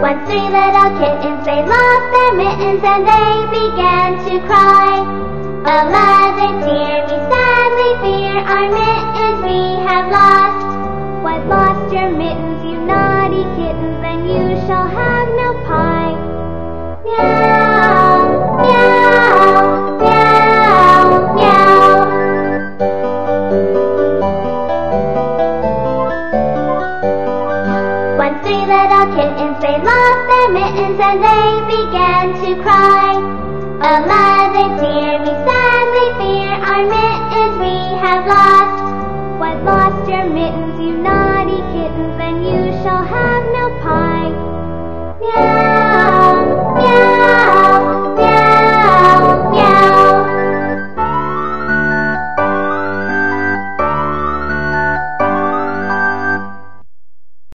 Once three little kittens, they lost their mittens and they began to cry. Oh mother dear, we sadly fear our mittens we have lost. What, lost your mittens, you naughty kittens? Then you shall have no pie. Meow, meow, meow, meow. Once three little kittens, they lost their mittens and they began to cry. Oh mother dear, we sadly fear our mittens we have lost. What, lost your mittens, you naughty